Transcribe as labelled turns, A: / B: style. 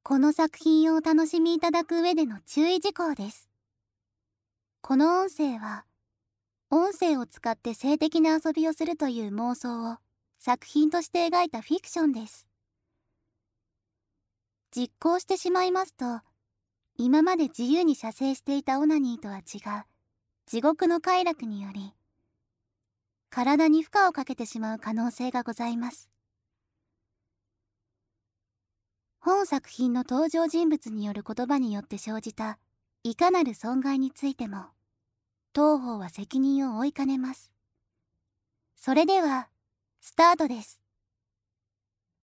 A: この作品をお楽しみいただく上での注意事項です。この音声は、音声を使って性的な遊びをするという妄想を作品として描いたフィクションです。実行してしまいますと、今まで自由に射精していたオナニーとは違う地獄の快楽により、体に負荷をかけてしまう可能性がございます。本作品の登場人物による言葉によって生じたいかなる損害についても、当方は責任を負いかねます。それでは、スタートです。